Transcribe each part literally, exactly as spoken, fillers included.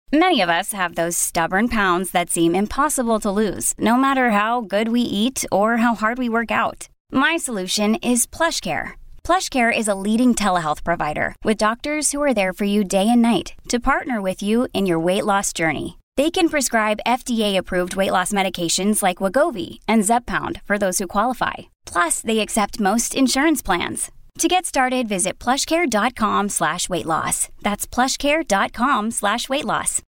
Many of us have those stubborn pounds that seem impossible to lose, no matter how good we eat or how hard we work out. My solution is PlushCare. PlushCare is a leading telehealth provider with doctors who are there for you day and night to partner with you in your weight loss journey. They can prescribe F D A-approved weight loss medications like Wegovy and Zepbound for those who qualify. Plus, they accept most insurance plans. To get started, visit plushcare.com slash weight loss. That's plushcare.com slash weight loss.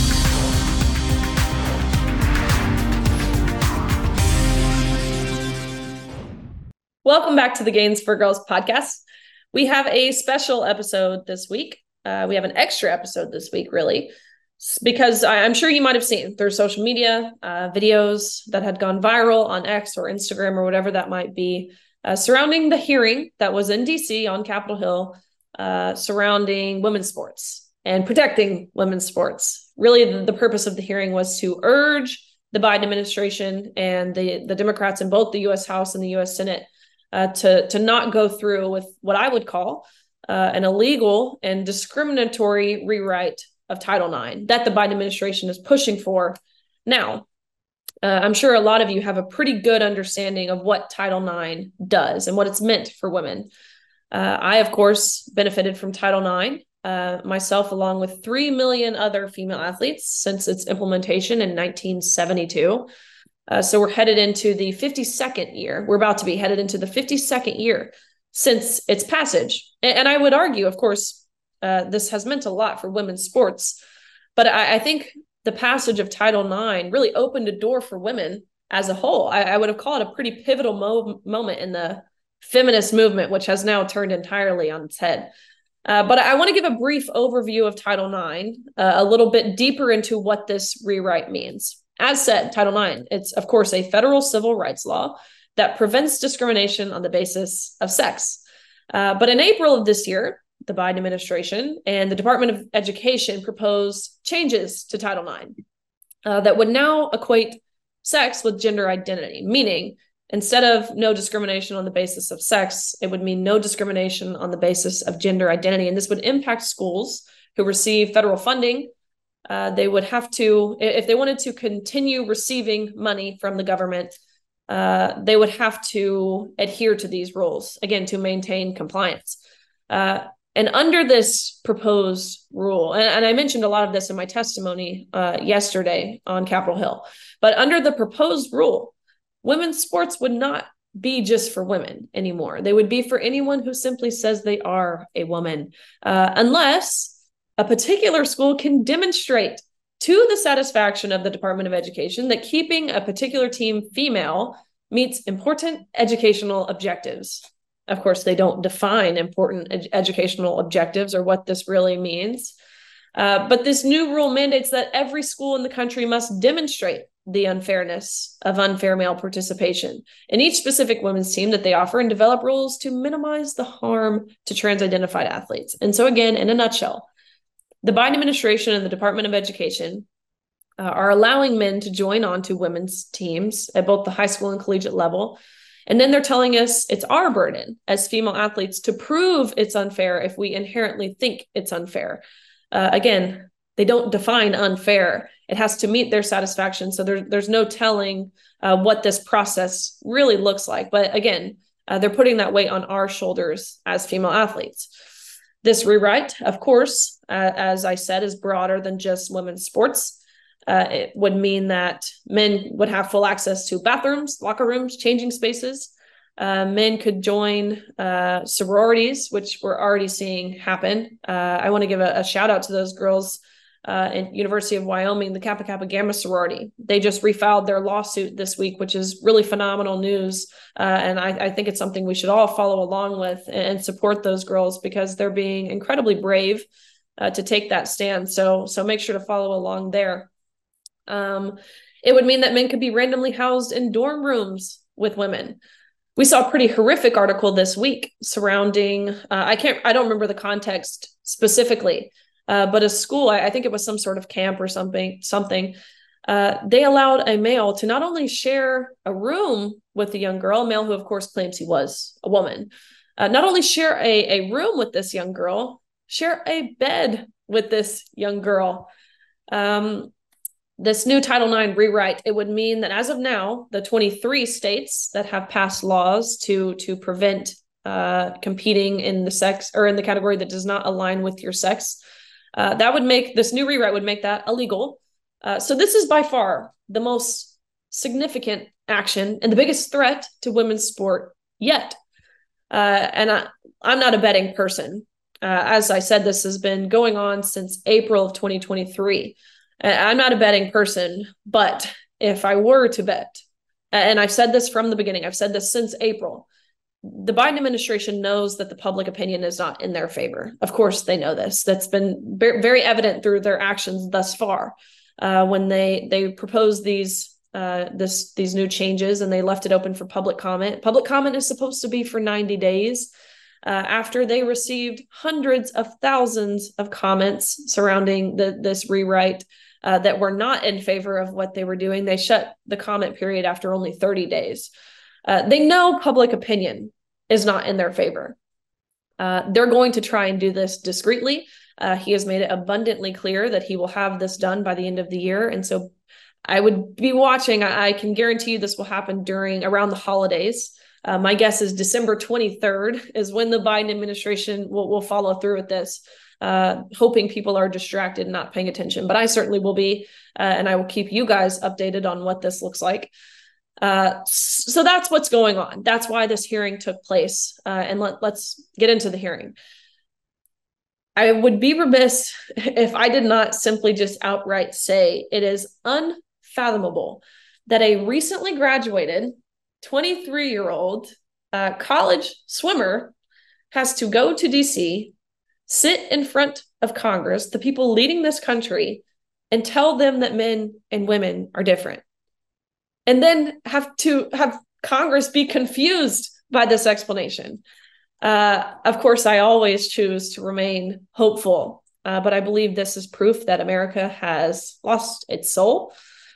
Welcome back to the Gains for Girls podcast. We have a special episode this week. Uh, we have an extra episode this week, really, because I, I'm sure you might have seen through social media uh, videos that had gone viral on X or Instagram or whatever that might be, Uh, surrounding the hearing that was in D C on Capitol Hill, uh, surrounding women's sports and protecting women's sports. Really, the, the purpose of the hearing was to urge the Biden administration and the, the Democrats in both the U S House and the U S Senate uh, to, to not go through with what I would call uh, an illegal and discriminatory rewrite of Title nine that the Biden administration is pushing for now. Uh, I'm sure a lot of you have a pretty good understanding of what Title nine does and what it's meant for women. Uh, I, of course, benefited from Title nine uh, myself, along with three million other female athletes since its implementation in nineteen seventy-two. Uh, so we're headed into the fifty-second year. We're about to be headed into the fifty-second year since its passage. And, and I would argue, of course, uh, this has meant a lot for women's sports. But I, I think the passage of Title nine really opened a door for women as a whole. I, I would have called it a pretty pivotal mo- moment in the feminist movement, which has now turned entirely on its head. Uh, but I want to give a brief overview of Title nine, uh, a little bit deeper into what this rewrite means. As said, Title nine, it's, of course, a federal civil rights law that prevents discrimination on the basis of sex. Uh, but in April of this year, the Biden administration and the Department of Education proposed changes to Title nine uh, that would now equate sex with gender identity, meaning instead of no discrimination on the basis of sex, it would mean no discrimination on the basis of gender identity. And this would impact schools who receive federal funding. Uh, they would have to, if they wanted to continue receiving money from the government, uh, they would have to adhere to these rules, again, to maintain compliance. Uh, And under this proposed rule, and, and I mentioned a lot of this in my testimony uh, yesterday on Capitol Hill, but under the proposed rule, women's sports would not be just for women anymore. They would be for anyone who simply says they are a woman, uh, unless a particular school can demonstrate to the satisfaction of the Department of Education that keeping a particular team female meets important educational objectives. Of course, they don't define important ed- educational objectives or what this really means. Uh, but this new rule mandates that every school in the country must demonstrate the unfairness of unfair male participation in each specific women's team that they offer and develop rules to minimize the harm to trans-identified athletes. And so again, in a nutshell, the Biden administration and the Department of Education uh, are allowing men to join on to women's teams at both the high school and collegiate level. And then they're telling us it's our burden as female athletes to prove it's unfair if we inherently think it's unfair. Uh, again, they don't define unfair. It has to meet their satisfaction. So there, there's no telling uh, what this process really looks like. But again, uh, they're putting that weight on our shoulders as female athletes. This rewrite, of course, uh, as I said, is broader than just women's sports. Uh, it would mean that men would have full access to bathrooms, locker rooms, changing spaces. Uh, men could join uh, sororities, which we're already seeing happen. Uh, I want to give a, a shout out to those girls uh, in University of Wyoming, the Kappa Kappa Gamma sorority. They just refiled their lawsuit this week, which is really phenomenal news. Uh, and I, I think it's something we should all follow along with and support those girls because they're being incredibly brave uh, to take that stand. So, so make sure to follow along there. Um, it would mean that men could be randomly housed in dorm rooms with women. We saw a pretty horrific article this week surrounding, uh, I can't, I don't remember the context specifically, uh, but a school, I, I think it was some sort of camp or something, something. Uh, they allowed a male to not only share a room with the young girl, a male who of course claims he was a woman, uh, not only share a, a room with this young girl, share a bed with this young girl. Um, this new Title nine rewrite, it would mean that as of now, the twenty-three states that have passed laws to, to prevent uh, competing in the sex or in the category that does not align with your sex, uh, that would make this new rewrite would make that illegal. Uh, so this is by far the most significant action and the biggest threat to women's sport yet. Uh, and I, I'm not a betting person. Uh, as I said, this has been going on since April of twenty twenty-three. I'm not a betting person, but if I were to bet, and I've said this from the beginning, I've said this since April, the Biden administration knows that the public opinion is not in their favor. Of course, they know this. That's been very evident through their actions thus far. Uh, when they they proposed these uh, this these new changes and they left it open for public comment. Public comment is supposed to be for ninety days. Uh, after they received hundreds of thousands of comments surrounding the, this rewrite uh, that were not in favor of what they were doing, they shut the comment period after only thirty days. Uh, they know public opinion is not in their favor. Uh, they're going to try and do this discreetly. Uh, he has made it abundantly clear that he will have this done by the end of the year. And so I would be watching. I, I can guarantee you this will happen during around the holidays. Uh, my guess is December twenty-third is when the Biden administration will, will follow through with this, uh, hoping people are distracted and not paying attention. But I certainly will be, uh, and I will keep you guys updated on what this looks like. Uh, so that's what's going on. That's why this hearing took place. Uh, and let, let's get into the hearing. I would be remiss if I did not simply just outright say it is unfathomable that a recently graduated twenty-three-year-old uh, college swimmer has to go to D C, sit in front of Congress, the people leading this country, and tell them that men and women are different. And then have to have Congress be confused by this explanation. Uh, of course, I always choose to remain hopeful, uh, but I believe this is proof that America has lost its soul.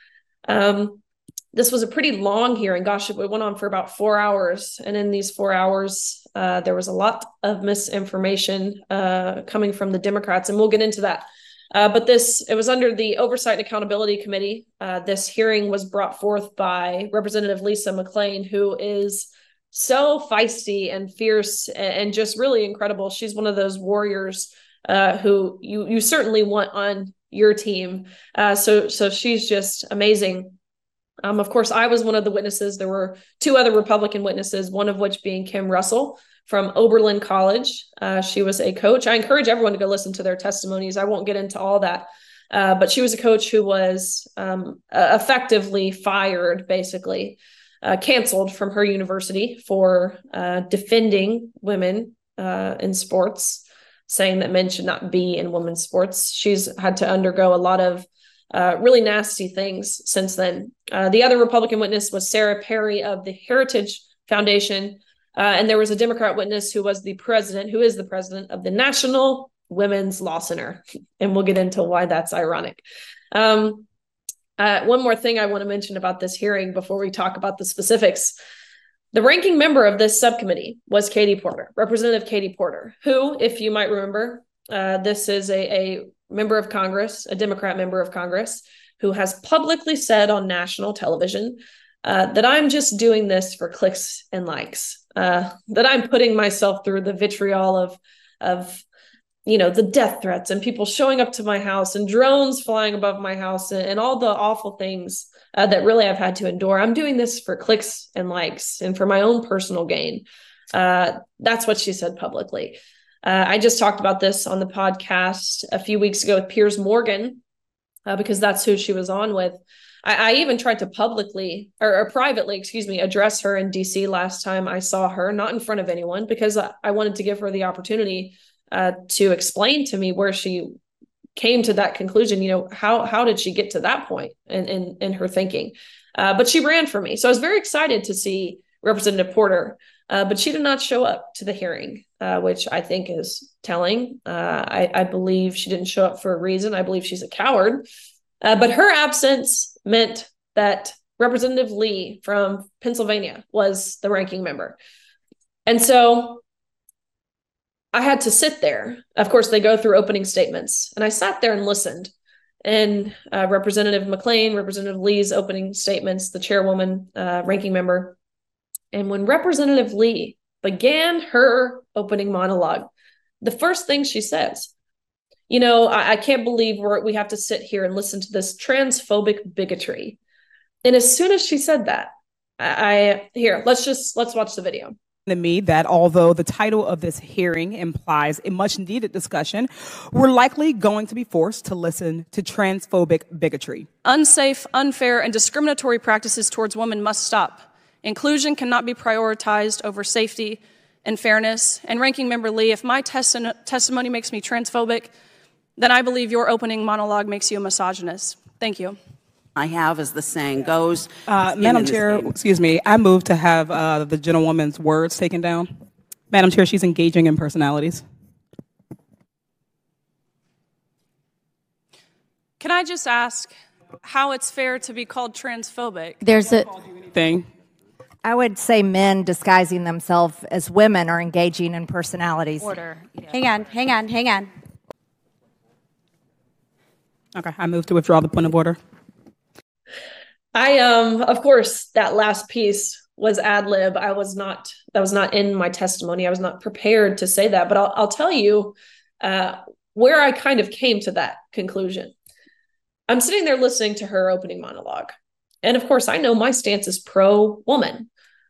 Um, This was a pretty long hearing. Gosh, it went on for about four hours. And in these four hours, uh, there was a lot of misinformation uh, coming from the Democrats, and we'll get into that. Uh, but this, it was under the Oversight and Accountability Committee. Uh, this hearing was brought forth by Representative Lisa McClain, who is so feisty and fierce and just really incredible. She's one of those warriors uh, who you you certainly want on your team. Uh, so so she's just amazing. Um, of course, I was one of the witnesses. There were two other Republican witnesses, one of which being Kim Russell from Oberlin College. Uh, she was a coach. I encourage everyone to go listen to their testimonies. I won't get into all that. Uh, but she was a coach who was um, uh, effectively fired, basically, uh, canceled from her university for uh, defending women uh, in sports, saying that men should not be in women's sports. She's had to undergo a lot of Uh, really nasty things since then. Uh, the other Republican witness was Sarah Perry of the Heritage Foundation. Uh, and there was a Democrat witness who was the president, who is the president of the National Women's Law Center. And we'll get into why that's ironic. Um, uh, one more thing I want to mention about this hearing before we talk about the specifics. The ranking member of this subcommittee was Katie Porter, Representative Katie Porter, who, if you might remember, uh, this is a, a member of Congress, a Democrat member of Congress, who has publicly said on national television uh, that I'm just doing this for clicks and likes, uh, that I'm putting myself through the vitriol of, of, you know, the death threats and people showing up to my house and drones flying above my house and, and all the awful things uh, that really I've had to endure. I'm doing this for clicks and likes and for my own personal gain. Uh, that's what she said publicly. Uh, I just talked about this on the podcast a few weeks ago with Piers Morgan, uh, because that's who she was on with. I, I even tried to publicly or, or privately, excuse me, address her in D C last time I saw her, not in front of anyone, because I, I wanted to give her the opportunity uh, to explain to me where she came to that conclusion. You know, how how did she get to that point in, in, in her thinking? Uh, but she ran for me. So I was very excited to see Representative Porter, uh, but she did not show up to the hearing. Uh, which I think is telling. Uh, I, I believe she didn't show up for a reason. I believe she's a coward. Uh, but her absence meant that Representative Lee from Pennsylvania was the ranking member. And so I had to sit there. Of course, they go through opening statements. And I sat there and listened. in uh, Representative McClain, Representative Lee's opening statements, the chairwoman, uh, ranking member. And when Representative Lee began her opening monologue, the first thing she says, you know, I, I can't believe we're, we have to sit here and listen to this transphobic bigotry. And as soon as she said that, I, I here, let's just, let's watch the video. To me that although the title of this hearing implies a much needed discussion, we're likely going to be forced to listen to transphobic bigotry. Unsafe, unfair, and discriminatory practices towards women must stop. Inclusion cannot be prioritized over safety and fairness. And Ranking Member Lee, if my testi- testimony makes me transphobic, then I believe your opening monologue makes you a misogynist. Thank you. I have, as the saying goes. Uh, Madam Chair, excuse me, I move to have uh, the gentlewoman's words taken down. Madam Chair, she's engaging in personalities. Can I just ask how it's fair to be called transphobic? There's a thing. I would say men disguising themselves as women are engaging in personalities. Order. Yeah. Hang on, hang on, hang on. Okay, I move to withdraw the point of order. I, um, of course, that last piece was ad lib. I was not, that was not in my testimony. I was not prepared to say that, but I'll, I'll tell you uh, where I kind of came to that conclusion. I'm sitting there listening to her opening monologue. And of course, I know my stance is pro-woman.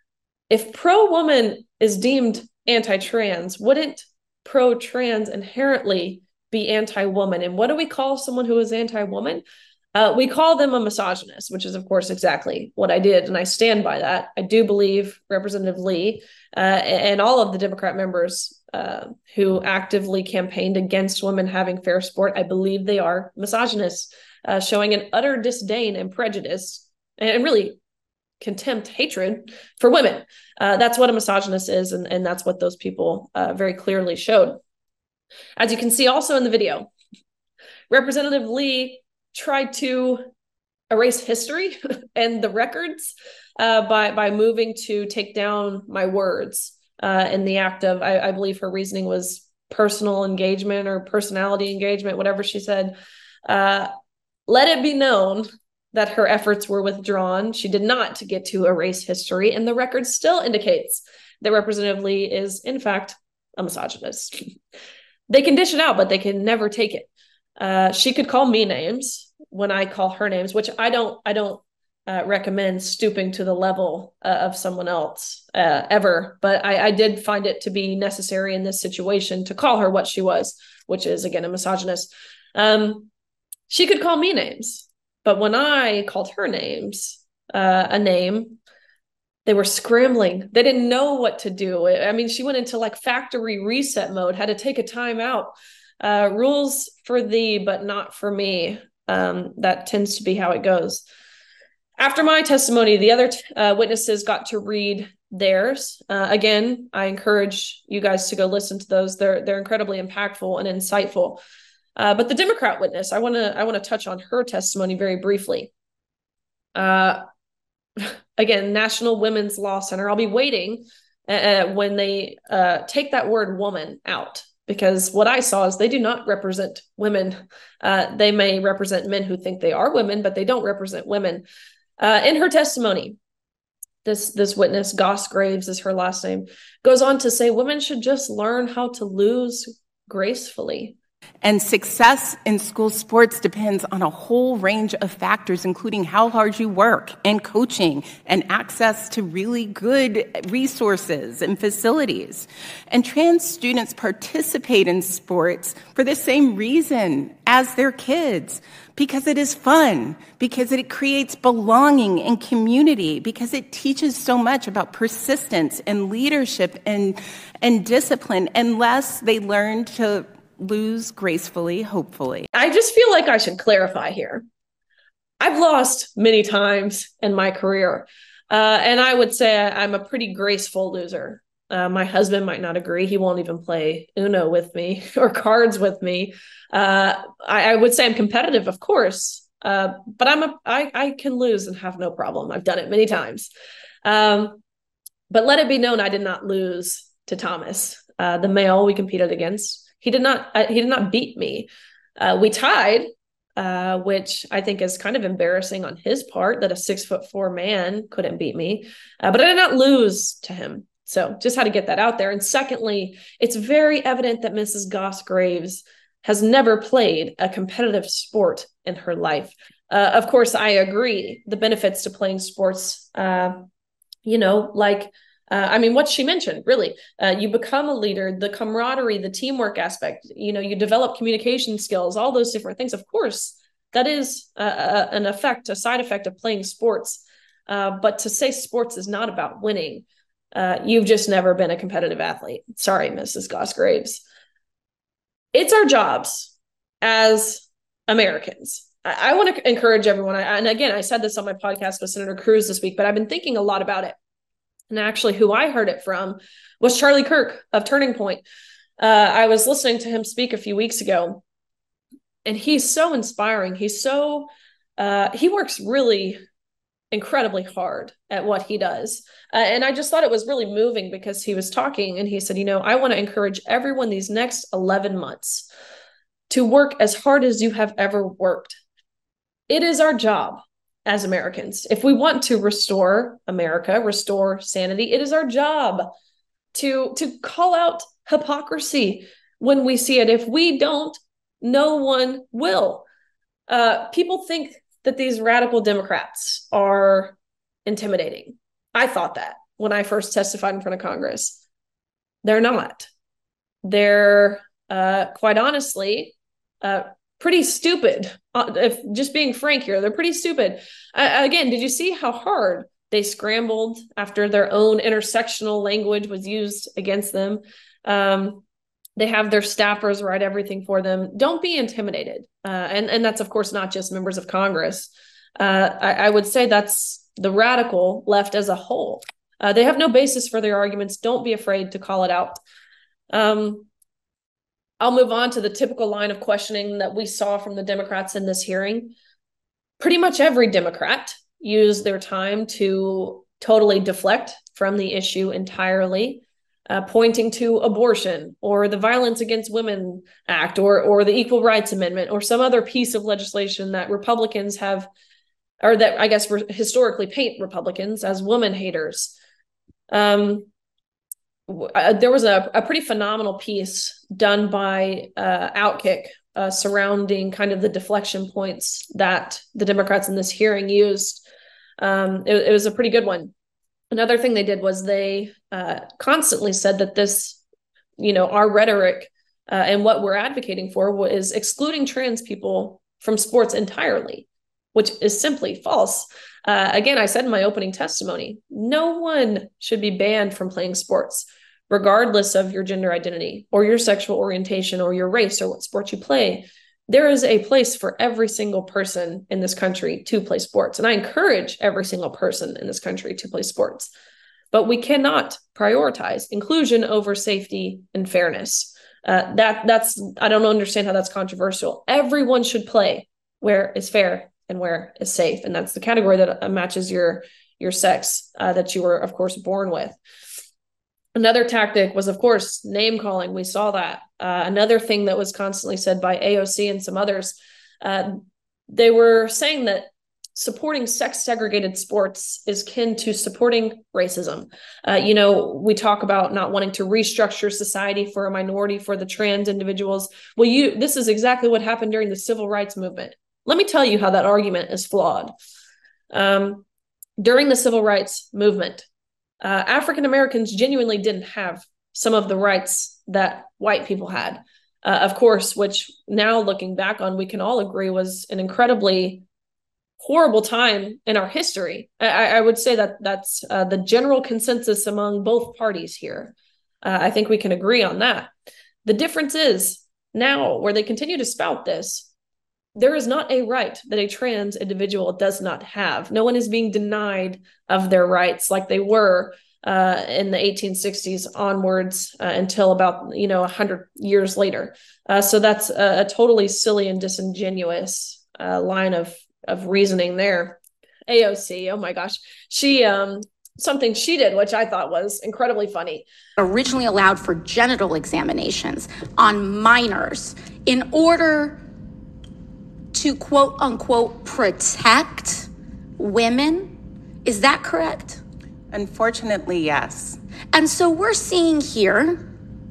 If pro-woman is deemed anti-trans, wouldn't pro-trans inherently be anti-woman? And what do we call someone who is anti-woman? Uh, we call them a misogynist, which is, of course, exactly what I did. And I stand by that. I do believe Representative Lee uh, and all of the Democrat members uh, who actively campaigned against women having fair sport, I believe they are misogynists, uh, showing an utter disdain and prejudice and really contempt, hatred for women. Uh, that's what a misogynist is. And, and that's what those people uh, very clearly showed. As you can see also in the video, Representative Lee tried to erase history and the records uh, by, by moving to take down my words uh, in the act of, I, I believe her reasoning was personal engagement or personality engagement, whatever she said. Uh, let it be known that her efforts were withdrawn. She did not get to erase history, and the record still indicates that Representative Lee is, in fact, a misogynist. They can dish it out, but they can never take it. Uh, she could call me names when I call her names, which I don't. I don't uh, recommend stooping to the level uh, of someone else uh, ever. But I, I did find it to be necessary in this situation to call her what she was, which is again a misogynist. Um, she could call me names, but when I called her names, uh, a name, they were scrambling. They didn't know what to do. I mean, she went into like factory reset mode, had to take a time out. Uh, rules for thee, but not for me. Um, that tends to be how it goes. After my testimony, the other t- uh, witnesses got to read theirs. Uh, again, I encourage you guys to go listen to those. They're they're incredibly impactful and insightful. Uh, but the Democrat witness, I want to I want to touch on her testimony very briefly. Uh, again, National Women's Law Center. I'll be waiting uh, when they uh, take that word "woman" out. Because what I saw is they do not represent women. Uh, they may represent men who think they are women, but they don't represent women. Uh, in her testimony, this, this witness, Goss Graves is her last name, goes on to say women should just learn how to lose gracefully. And success in school sports depends on a whole range of factors, including how hard you work and coaching and access to really good resources and facilities. And trans students participate in sports for the same reason as their kids, because it is fun, because it creates belonging and community, because it teaches so much about persistence and leadership and, and discipline, unless they learn to lose gracefully, hopefully. I just feel like I should clarify here. I've lost many times in my career, uh, and I would say I'm a pretty graceful loser. Uh, my husband might not agree. He won't even play Uno with me or cards with me. Uh, I, I would say I'm competitive, of course, uh, but I'm a I, I can lose and have no problem. I've done it many times. Um, but let it be known, I did not lose to Thomas, uh, the male we competed against. He did not. Uh, he did not beat me. Uh, we tied, uh, which I think is kind of embarrassing on his part that a six foot four man couldn't beat me. Uh, but I did not lose to him. So just had to get that out there. And secondly, it's very evident that Missus Goss Graves has never played a competitive sport in her life. Uh, of course, I agree. The benefits to playing sports, uh, you know, like, uh, I mean, what she mentioned, really, uh, you become a leader, the camaraderie, the teamwork aspect, you know, you develop communication skills, all those different things. Of course, that is a, a, an effect, a side effect of playing sports. Uh, but to say sports is not about winning, uh, you've just never been a competitive athlete. Sorry, Missus Goss Graves. It's our jobs as Americans. I, I want to encourage everyone. I, and again, I said this on my podcast with Senator Cruz this week, but I've been thinking a lot about it. And actually who I heard it from was Charlie Kirk of Turning Point. Uh, I was listening to him speak a few weeks ago, and he's so inspiring. He's so, uh, he works really incredibly hard at what he does. Uh, and I just thought it was really moving because he was talking and he said, you know, I want to encourage everyone these next eleven months to work as hard as you have ever worked. It is our job as Americans. If we want to restore America, restore sanity, it is our job to, to call out hypocrisy when we see it. If we don't, no one will. Uh, people think that these radical Democrats are intimidating. I thought that when I first testified in front of Congress. They're not. They're, uh, quite honestly, uh, pretty stupid. Uh, if just being frank here, they're pretty stupid. Uh, again, did you see how hard they scrambled after their own intersectional language was used against them? Um, They have their staffers write everything for them. Don't be intimidated. Uh, and, and that's, of course, not just members of Congress. Uh, I, I would say that's the radical left as a whole. Uh, they have no basis for their arguments. Don't be afraid to call it out. Um, I'll move on to the typical line of questioning that we saw from the Democrats in this hearing. Pretty much every Democrat used their time to totally deflect from the issue entirely. Uh, pointing to abortion or the Violence Against Women Act or or the Equal Rights Amendment or some other piece of legislation that Republicans have, or that I guess re- historically paint Republicans as woman haters. Um, uh, there was a, a pretty phenomenal piece done by uh, Outkick uh, surrounding kind of the deflection points that the Democrats in this hearing used. Um, it, it was a pretty good one. Another thing they did was they uh, constantly said that this, you know, our rhetoric uh, and what we're advocating for was excluding trans people from sports entirely, which is simply false. Uh, again, I said in my opening testimony, no one should be banned from playing sports, regardless of your gender identity or your sexual orientation or your race or what sport you play. There is a place for every single person in this country to play sports. And I encourage every single person in this country to play sports. But we cannot prioritize inclusion over safety and fairness. Uh, that that's I don't understand how that's controversial. Everyone should play where is fair and where is safe. And that's the category that matches your, your sex uh, that you were, of course, born with. Another tactic was, of course, name calling. We saw that. Uh, another thing that was constantly said by A O C and some others, uh, they were saying that supporting sex-segregated sports is kin to supporting racism. Uh, you know, we talk about not wanting to restructure society for a minority, for the trans individuals. Well, you this is exactly what happened during the civil rights movement. Let me tell you how that argument is flawed. Um, during the civil rights movement, Uh, African Americans genuinely didn't have some of the rights that white people had, uh, of course, which now looking back on, we can all agree was an incredibly horrible time in our history. I, I would say that that's uh, the general consensus among both parties here. Uh, I think we can agree on that. The difference is now where they continue to spout this, there is not a right that a trans individual does not have. No one is being denied of their rights like they were uh, in the eighteen sixties onwards uh, until about, you know, one hundred years later. Uh, so that's a, a totally silly and disingenuous uh, line of, of reasoning there. A O C, oh my gosh. She, um, something she did, which I thought was incredibly funny. Originally allowed for genital examinations on minors in order to quote unquote protect women. Is that correct? Unfortunately, yes. And so we're seeing here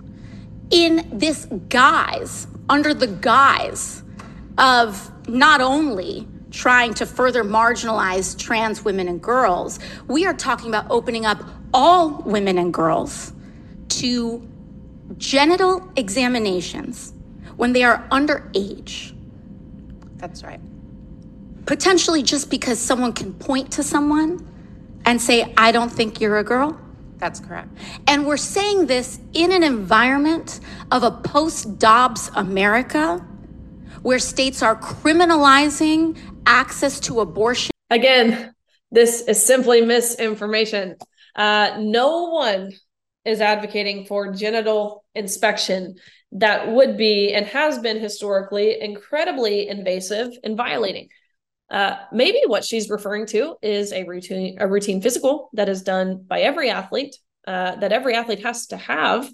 in this guise, under the guise of not only trying to further marginalize trans women and girls, we are talking about opening up all women and girls to genital examinations when they are underage. That's right. Potentially just because someone can point to someone and say, I don't think you're a girl. That's correct. And we're saying this in an environment of a post-Dobbs America where states are criminalizing access to abortion. Again, this is simply misinformation. Uh, no one is advocating for genital inspection that would be and has been historically incredibly invasive and violating. Uh, maybe what she's referring to is a routine, a routine physical that is done by every athlete, uh, that every athlete has to have.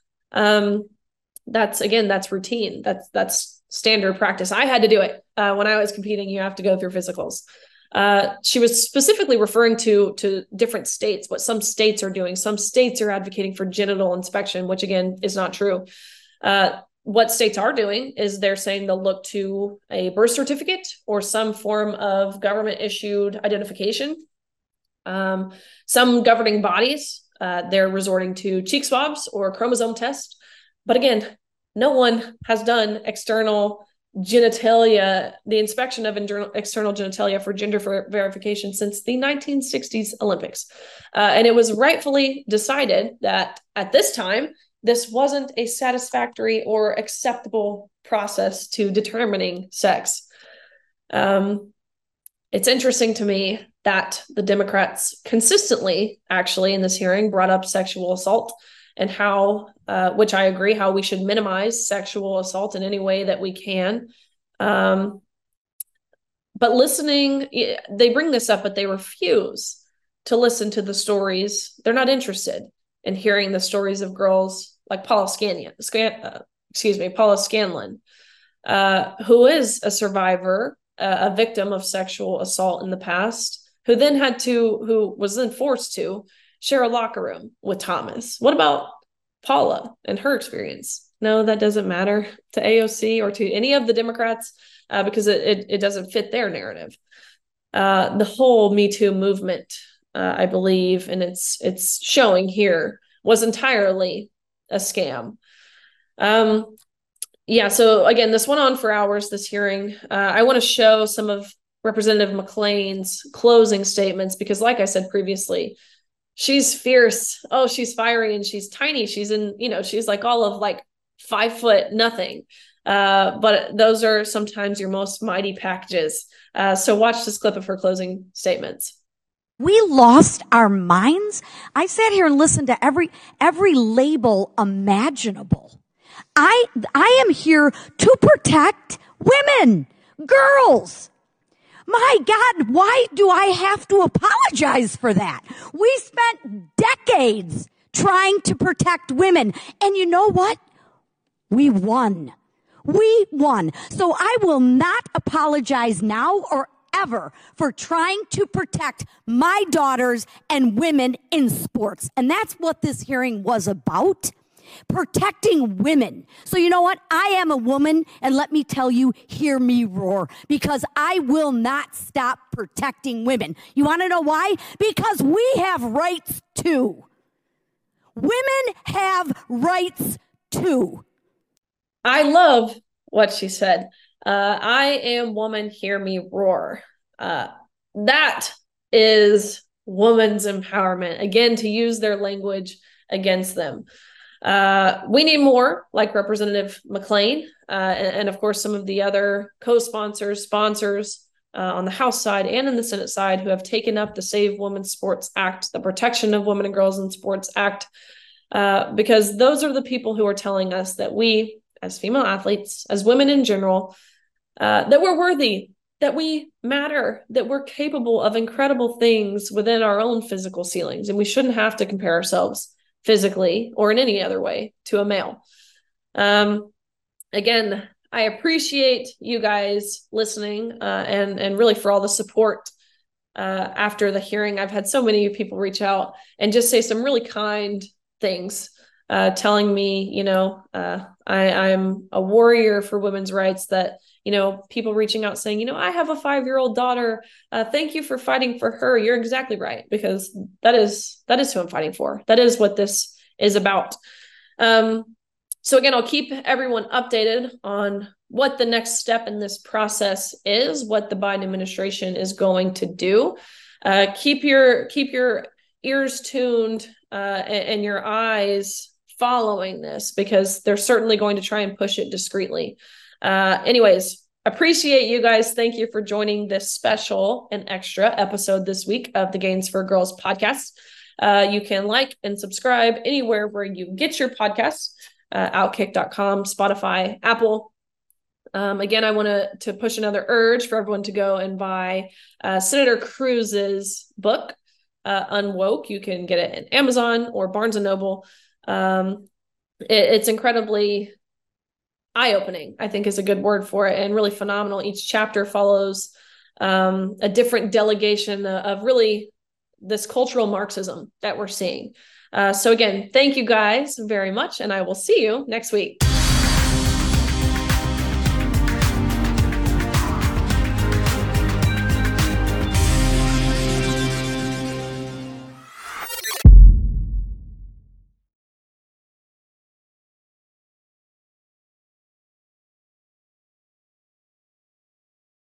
Um, that's again, that's routine. That's that's standard practice. I had to do it uh, when I was competing. You have to go through physicals. Uh, she was specifically referring to to different states, what some states are doing. Some states are advocating for genital inspection, which again is not true. Uh, what states are doing is they're saying they'll look to a birth certificate or some form of government issued identification. Um, some governing bodies, uh, they're resorting to cheek swabs or chromosome test. But again, no one has done external genitalia, the inspection of internal, external genitalia for gender ver- verification since the nineteen sixties Olympics. Uh, and it was rightfully decided that at this time, this wasn't a satisfactory or acceptable process to determining sex. Um, it's interesting to me that the Democrats consistently, actually, in this hearing, brought up sexual assault and how, uh, which I agree, how we should minimize sexual assault in any way that we can. Um, but listening, they bring this up, but they refuse to listen to the stories. They're not interested in hearing the stories of girls like Paula Scanlon, Scan, uh, excuse me, Paula Scanlon, uh, who is a survivor, uh, a victim of sexual assault in the past, who then had to, who was then forced to share a locker room with Thomas. What about Paula and her experience? No, that doesn't matter to A O C or to any of the Democrats uh, because it, it it doesn't fit their narrative. Uh, the whole Me Too movement, uh, I believe, and it's it's showing here, was entirely a scam. Um, yeah, so again, this went on for hours, this hearing. Uh, I want to show some of Representative McClain's closing statements because, like I said previously, she's fierce. Oh, she's fiery and she's tiny. She's in, you know, she's like all of like five foot nothing. Uh, but those are sometimes your most mighty packages. Uh, so watch this clip of her closing statements. We lost our minds. I sat here and listened to every, every label imaginable. I, I am here to protect women, girls. My God, why do I have to apologize for that? We spent decades trying to protect women. And you know what? We won. We won. So I will not apologize now or ever for trying to protect my daughters and women in sports. And that's what this hearing was about. Protecting women. So you know what? I am a woman, and let me tell you, hear me roar, because I will not stop protecting women. You want to know why? Because we have rights too. Women have rights too. I love what she said. Uh, I am woman, hear me roar. Uh, that is woman's empowerment. Again, to use their language against them. Uh, we need more, like Representative McClain, uh, and, and of course, some of the other co-sponsors, sponsors uh, on the House side and in the Senate side who have taken up the Save Women's Sports Act, the Protection of Women and Girls in Sports Act, uh, because those are the people who are telling us that we, as female athletes, as women in general, uh, that we're worthy, that we matter, that we're capable of incredible things within our own physical ceilings, and we shouldn't have to compare ourselves physically or in any other way to a male. Um, again, I appreciate you guys listening uh, and, and really for all the support uh, after the hearing. I've had so many people reach out and just say some really kind things, uh, telling me, you know, uh, I, I'm a warrior for women's rights, that, you know, people reaching out saying, you know, I have a five-year-old daughter. Uh, thank you for fighting for her. You're exactly right, because that is, that is who I'm fighting for. That is what this is about. Um, so again, I'll keep everyone updated on what the next step in this process is, what the Biden administration is going to do. Uh, keep your, keep your ears tuned uh, and, and your eyes following this, because they're certainly going to try and push it discreetly. Uh, anyways, appreciate you guys. Thank you for joining this special and extra episode this week of the Gains for Girls podcast. Uh, you can like and subscribe anywhere where you get your podcasts, uh, outkick dot com, Spotify, Apple. Um, again, I want to to push another urge for everyone to go and buy uh, Senator Cruz's book, uh, Unwoke. You can get it at Amazon or Barnes and Noble. Um, it, it's incredibly eye-opening, I think is a good word for it, and really phenomenal. Each chapter follows um, a different delegation of really this cultural Marxism that we're seeing. Uh, so again, thank you guys very much, and I will see you next week.